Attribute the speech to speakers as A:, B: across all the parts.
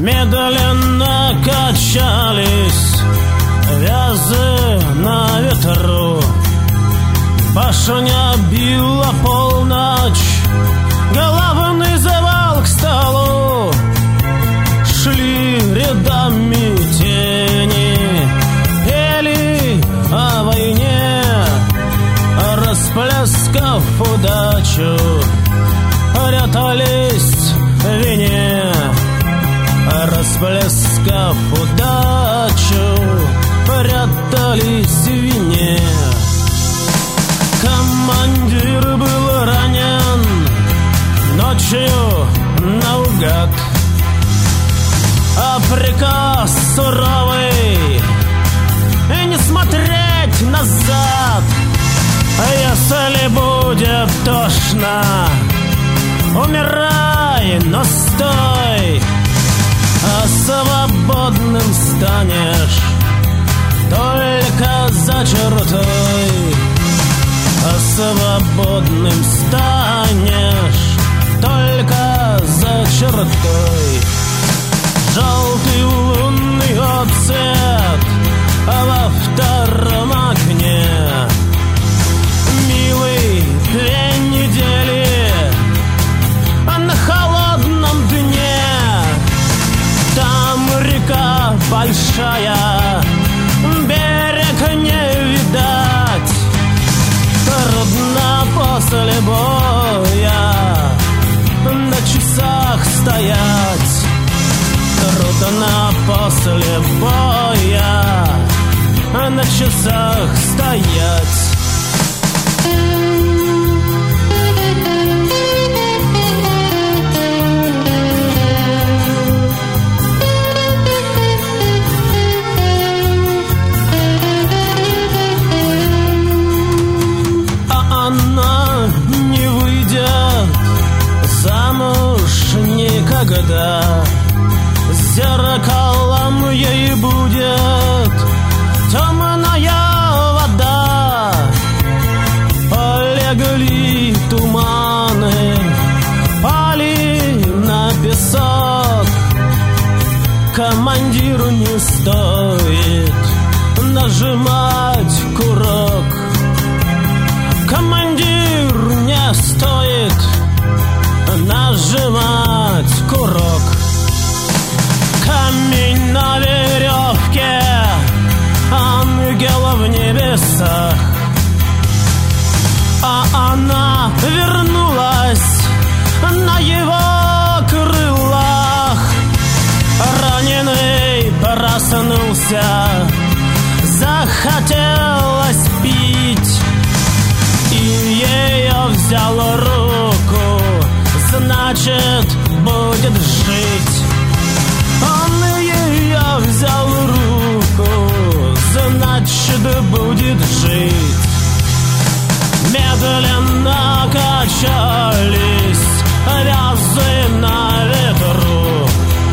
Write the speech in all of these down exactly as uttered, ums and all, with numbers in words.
A: Медленно качались вязы на ветру. Башня била полночь, главный завал к столу. Шли рядами тени, пели о войне, расплескав удачу, прятались в вине. Расплескав удачу, прятались в вине. Командир был ранен ночью наугад, а приказ суровый — и не смотреть назад. Если будет тошно, умирай, но стой. А свободным станешь только за чертой. А свободным станешь только за чертой. Желтый лунный отцвет во втором окне. Милый, две недели на холодном дне. Там река большая, берег не видать. Трудно после боя на часах стоять. Трудно после боя на часах стоять. Когда зеркалом ей будет темная вода, полегли туманы, пали на песок. Командиру не стоит нажимать курок. Командир не стоит нажимать курок. Камень на веревке, ангел в небесах. А она вернулась на его крылах. Раненый проснулся, захотелось пить, и ее взял руку, значит, будет жить. Он ее взял руку, значит, будет жить. Медленно качались вязы на ветру.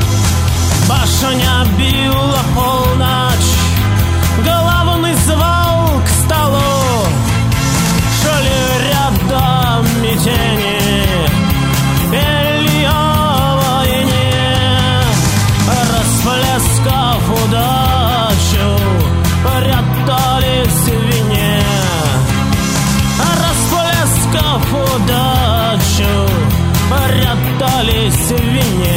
A: Башня била полночь, главный звал к столу. Шли рядами тени, пели о войне. Расплескав удачу, прятались в вине. Расплескав удачу, прятались в вине.